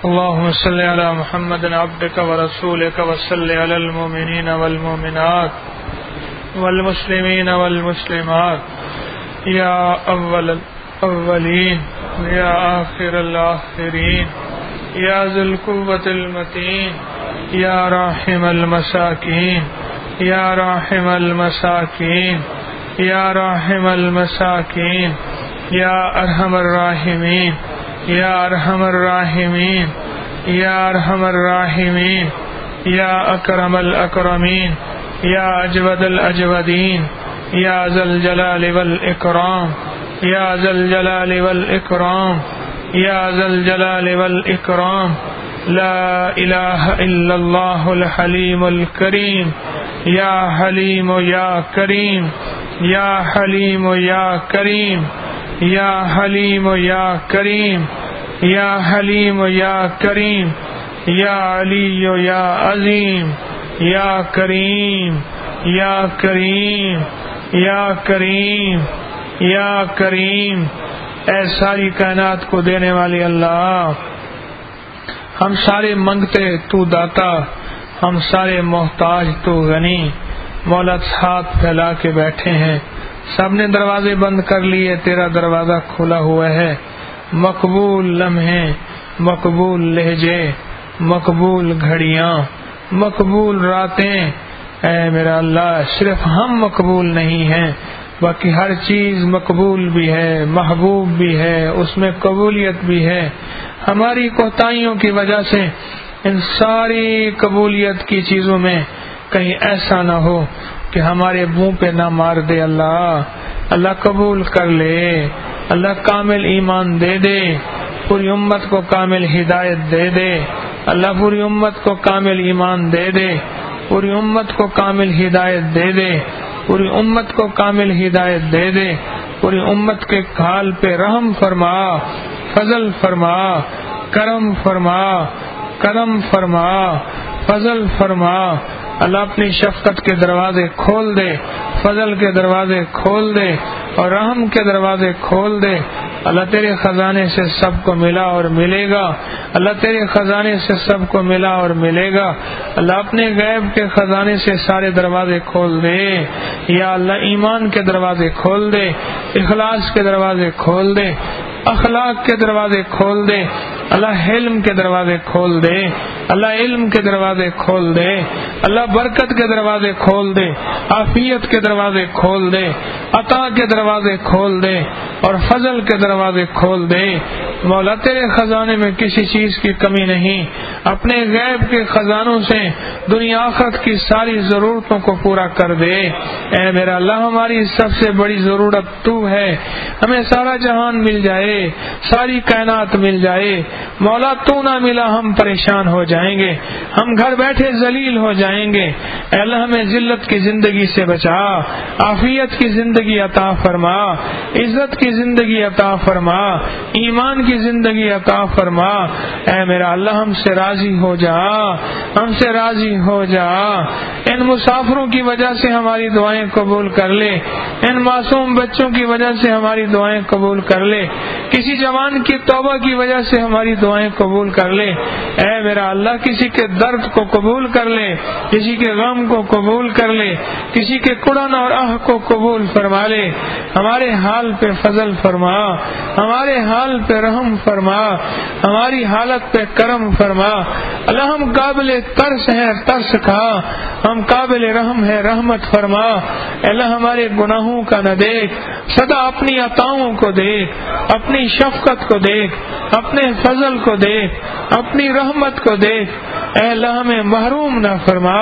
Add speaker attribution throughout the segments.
Speaker 1: اللهم صل على محمد عبدك ورسولك وصل على المؤمنين والمؤمنات والمسلمين والمسلمات يا أول الأولين يا آخر الآخرين يا ذو القوة المتين يا راحم المساكين يا راحم المساكين يا راحم المساكين يا أرحم الراحمين يا أرحم الراحمين يا أرحم الراحمين يا أكرم الأكرمين يا أجود الأجودين يا ذا الجلال والإكرام يا ذا الجلال والإكرام يا ذا الجلال والإكرام لا إله إلا الله الحليم الكريم يا حليم يا كريم يا حليم يا كريم يا حليم يا كريم يا حليم يا كريم يا علي يا عظيم يا كريم يا كريم يا كريم يا كريم اے ساری کائنات کو دینے والی اللہ، ہم سارے منگتے تو داتا، ہم سارے محتاج تو غنی، مولا ہاتھ پھیلا کے بیٹھے ہیں، سب نے دروازے بند کر لیے، تیرا دروازہ کھلا ہوا ہے، مقبول لمحے، مقبول لہجے، مقبول گھڑیاں، مقبول راتیں، اے میرا اللہ صرف ہم مقبول نہیں ہیں، باقی ہر چیز مقبول بھی ہے، محبوب بھی ہے، اس میں قبولیت بھی ہے۔ ہماری کوتاہیوں کی وجہ سے ان ساری قبولیت کی چیزوں میں کہیں ایسا نہ ہو کہ ہمارے منہ پہ نہ مار دے۔ اللہ قبول کر لے، اللہ کامل ایمان دے دے، پوری امت کو کامل ہدایت دے دے، اللہ پوری امت کو کامل ایمان دے دے، پوری امت کو کامل ہدایت دے دے، پوری امت کو کامل ہدایت دے دے، پوری امت کے حال پہ رحم فرما، فضل فرما، کرم فرما، کرم فرما، فضل فرما۔ اللہ اپنی شفقت کے دروازے کھول دے، فضل کے دروازے کھول دے اور رحم کے دروازے کھول دے۔ اللہ تیرے خزانے سے سب کو ملا اور ملے گا، اللہ تیرے خزانے سے سب کو ملا اور ملے گا۔ اللہ اپنے غیب کے خزانے سے سارے دروازے کھول دے، یا اللہ ایمان کے دروازے کھول دے، اخلاص کے دروازے کھول دے، اخلاق کے دروازے کھول دے، اللہ علم کے دروازے کھول دے، اللہ علم کے دروازے کھول دے، اللہ برکت کے دروازے کھول دے، عافیت کے دروازے کھول دے، عطا کے دروازے کھول دے اور فضل کے دروازے کھول دے۔ مولا تیرے خزانے میں کسی چیز کی کمی نہیں، اپنے غیب کے خزانوں سے دنیا آخرت کی ساری ضرورتوں کو پورا کر دے۔ اے میرا اللہ ہماری سب سے بڑی ضرورت تو ہے، ہمیں سارا جہان مل جائے، ساری کائنات مل جائے، مولا تو نہ ملا ہم پریشان ہو جائیں گے، ہم گھر بیٹھے ذلیل ہو جائیں گے۔ اے اللہ ہمیں ذلت کی زندگی سے بچا، عافیت کی زندگی عطا فرما، عزت کی زندگی عطا فرما، ایمان کی زندگی عطا فرما۔ اے میرا اللہ ہم سے راضی ہو جا، ہم سے راضی ہو جا۔ ان مسافروں کی وجہ سے ہماری دعائیں قبول کر لے، ان معصوم بچوں کی وجہ سے ہماری دعائیں قبول کر لے، کسی جوان کی توبہ کی وجہ سے ہماری دعائیں قبول کر لے۔ اے میرا اللہ کسی کے درد کو قبول کر لے، کسی کے غم کو قبول کر لے، کسی کے قرآن اور آہ کو قبول فرما لے۔ ہمارے حال پہ فضل فرما، ہمارے حال پہ رحم فرما، ہماری حالت پہ کرم فرما۔ اللہ ہم قابل ترس ہیں، ترس کھا، ہم قابل رحم ہے، رحمت فرما۔ اللہ ہمارے گناہوں کا نہ دیکھ، سدا اپنی عطاؤں کو دیکھ، اپنی شفقت کو دیکھ، اپنے فضل کو دیکھ، اپنی رحمت کو دیکھ۔ اے اللہ ہمیں محروم نہ فرما،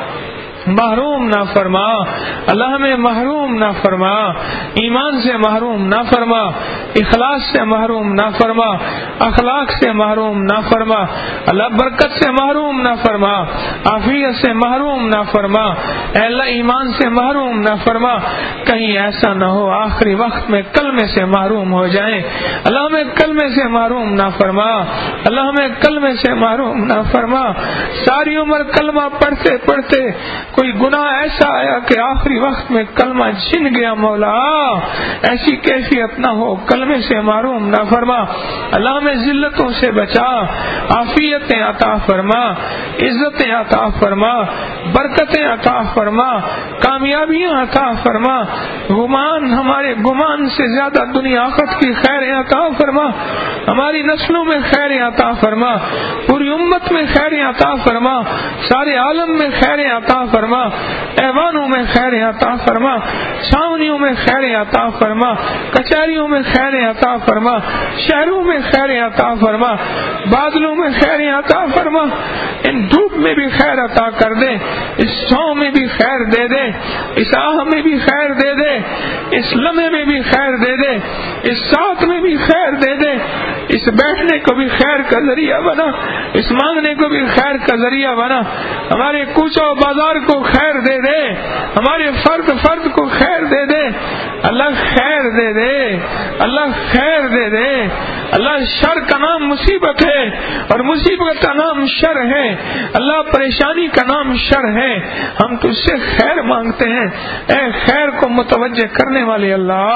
Speaker 1: محروم نہ فرما، اللہ ہمیں محروم نہ فرما، ایمان سے محروم نہ فرما، اخلاص سے محروم نہ فرما، اخلاق سے محروم نہ فرما، اللہ برکت سے محروم نہ فرما، عافیت سے محروم نہ فرما، اے اللہ ایمان سے محروم نہ فرما۔ کہیں ایسا نہ ہو آخری وقت میں کلمے سے محروم ہو جائیں، اللہ ہمیں کلمے سے محروم نہ فرما، اللہ ہمیں کلمے سے محروم نہ فرما۔ ساری عمر کلمہ پڑھتے پڑھتے کوئی گناہ ایسا آیا کہ آخری وقت میں کلمہ چھن گیا مولا، ایسی کیفیت نہ ہو، کلمے سے معروم نہ فرما۔ اللہ میں ذلتوں سے بچا، عافیتیں عطا فرما، عزتیں عطا فرما، برکتیں عطا فرما، کامیابیاں عطا فرما، گمان ہمارے گمان سے زیادہ دنیا آخرت کی خیریں عطا فرما، ہماری نسلوں میں خیریں عطا فرما، پوری امت میں خیریں عطا فرما، سارے عالم میں خیریں عطا فرما، ایوانوں میں خیریں عطا فرما، چھاونیوں میں خیریں عطا فرما، کچہریوں میں خیریں عطا فرما، شہروں میں خیریں عطا فرما، بادلوں میں خیریں عطا فرما، ان دھوپ میں بھی خیر عطا کر دے، اس سو میں بھی خیر دے دے، اس آہ میں بھی خیر دے دے، اس لمحے میں بھی خیر دے دے، اس ساتھ میں بھی خیر دے دے، اس بیٹھنے کو بھی خیر کا ذریعہ بنا، اس مانگنے کو بھی خیر کا ذریعہ بنا، ہمارے کوچہ و بازار کو خیر دے دے، ہمارے فرد کو خیر دے دے، اللہ خیر دے دے، اللہ خیر دے دے۔ اللہ شر کا نام مصیبت ہے اور مصیبت کا نام شر ہے، اللہ پریشانی کا نام شر ہے، ہم تجھ سے خیر مانگتے ہیں، اے خیر کو متوجہ کرنے والے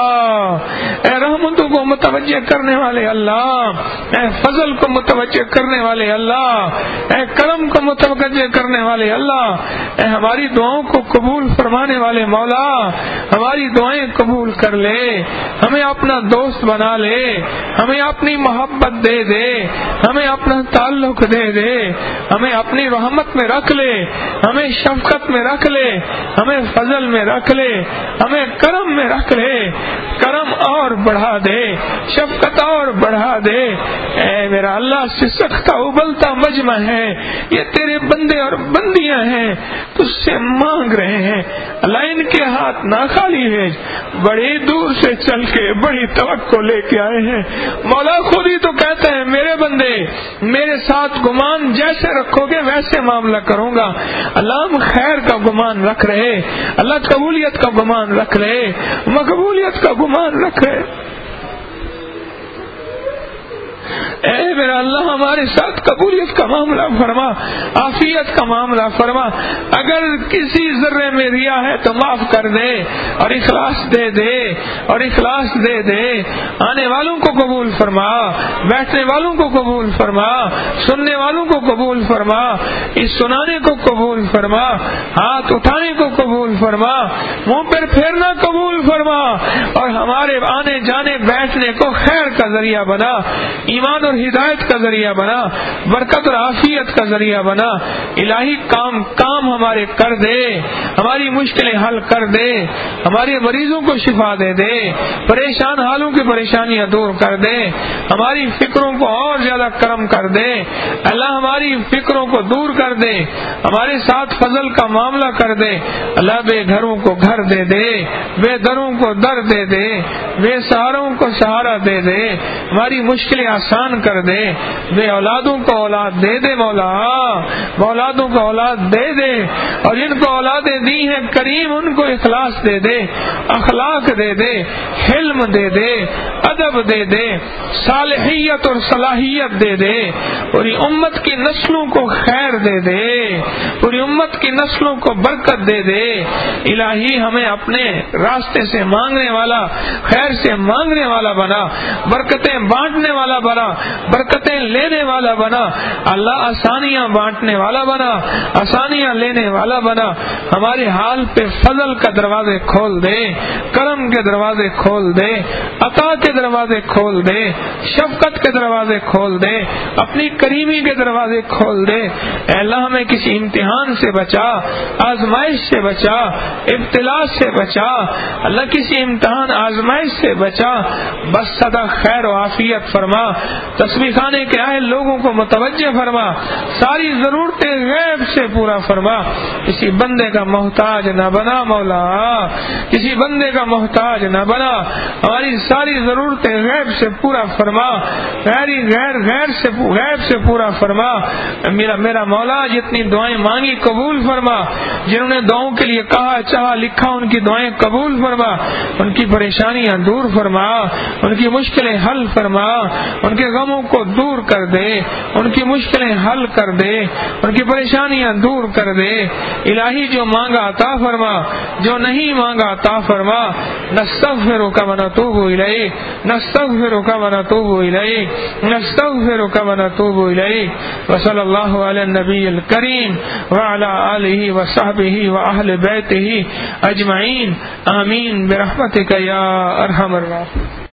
Speaker 1: اللہ، اے رحمتوں کو متوجہ کرنے والے اللہ، اے فضل کو متوجہ کرنے والے اللہ، اے کرم کو متوجہ کرنے والے اللہ، اے ہماری دعاؤں کو قبول فرمانے والے مولا، ہماری دعائیں قبول کر لے، ہمیں اپنا دوست بنا لے، ہمیں اپنی محبت دے دے، ہمیں اپنا تعلق دے دے، ہمیں اپنی رحمت میں رکھ لے، ہمیں شفقت میں رکھ لے، ہمیں فضل میں رکھ لے، ہمیں کرم میں رکھ لے، کرم اور بڑھا دے، شفقت اور بڑھا دے۔ اے میرا اللہ سسکتا ابلتا مجمع ہے، یہ تیرے بندے اور بندیاں ہیں، تجھ سے مانگ رہے ہیں، اللہ ان کے ہاتھ نہ خالی بھیج، بڑی دور سے چل کے بڑی توقع لے کے آئے ہیں مولا، خود ہی تو کہتے ہیں میرے بندے میرے ساتھ گمان جیسے رکھو گے ویسے معاملہ کروں گا۔ اللہ ہم خیر کا گمان رکھ رہے، اللہ قبولیت کا گمان رکھ رہے، مقبولیت کا گمان رکھ رہے۔ اے میرا اللہ ہمارے ساتھ قبولیت کا معاملہ فرما، عافیت کا معاملہ فرما، اگر کسی ذرے میں ریا ہے تو معاف کر دے اور اخلاص دے دے اور اخلاص دے دے، آنے والوں کو قبول فرما، بیٹھنے والوں کو قبول فرما، سننے والوں کو قبول فرما، اس سنانے کو قبول فرما، ہاتھ اٹھانے کو قبول فرما، منہ پر پھیرنا قبول فرما، اور ہمارے آنے جانے بیٹھنے کو خیر کا ذریعہ بنا، ایمان اور ہدایت کا ذریعہ بنا، برکت اور عافیت کا ذریعہ بنا۔ الہی کام ہمارے کر دے، ہماری مشکلیں حل کر دے، ہمارے مریضوں کو شفا دے دے، پریشان حالوں کی پریشانیاں دور کر دے، ہماری فکروں کو اور زیادہ کرم کر دے، اللہ ہماری فکروں کو دور کر دے، ہمارے ساتھ فضل کا معاملہ کر دے، اللہ بے گھروں کو گھر دے دے، بے دروں کو در دے دے، بے سہاروں کو سہارا دے دے، ہماری مشکلیں آسان کر دے، بے اولادوں کو اولاد دے دے مولا، اولادوں کو اولاد دے دے، اور جن کو اولادیں دی ہیں کریم ان کو اخلاص دے دے، اخلاق دے دے، حلم دے دے، ادب دے دے، صالحیت اور صلاحیت دے دے، پوری امت کی نسلوں کو خیر دے دے، پوری امت کی نسلوں کو برکت دے دے۔ الہی ہمیں اپنے راستے سے مانگنے والا، خیر سے مانگنے والا بنا، برکتیں بانٹنے والا بنا، برکتیں لینے والا بنا، اللہ آسانیاں بانٹنے والا بنا، آسانیاں لینے والا بنا، ہمارے حال پہ فضل کا دروازے کھول دے، کرم کے دروازے کھول دے، عطا کے دروازے کھول دے، شفقت کے دروازے کھول دے، اپنی کریمی کے دروازے کھول دے۔ اے اللہ ہمیں کسی امتحان سے بچا، آزمائش سے بچا، ابتلا سے بچا، اللہ کسی امتحان آزمائش سے بچا، بس سدا خیر و عافیت فرما، تسبیح خانے کے آئے لوگوں کو متوجہ فرما، ساری ضرورتیں غیب سے پورا فرما، کسی بندے کا محتاج نہ بنا مولا، کسی بندے کا محتاج نہ بنا، ہماری ساری ضرورتیں غیب سے پورا فرما، غیب سے پورا فرما۔ میرا مولا جتنی دعائیں مانگی قبول فرما، جنہوں نے دعاؤں کے لیے کہا چاہا لکھا ان کی دعائیں قبول فرما، ان کی پریشانیاں دور فرما، ان کی مشکلیں حل فرما، ان کے غم غموں کو دور کر دے، ان کی مشکلیں حل کر دے، ان کی پریشانیاں دور کر دے۔ الہی جو مانگا عطا فرما، جو نہیں مانگا عطا فرما۔ نستغفرک و نتوب الیک، نستغفرک و نتوب الیک، نستغفرک و نتوب الیک۔ وصلی اللہ علی النبی الکریم وعلی آلہ وصحبہ واہل بیتہ اجمعین، آمین برحمتک یا ارحم الراحمین۔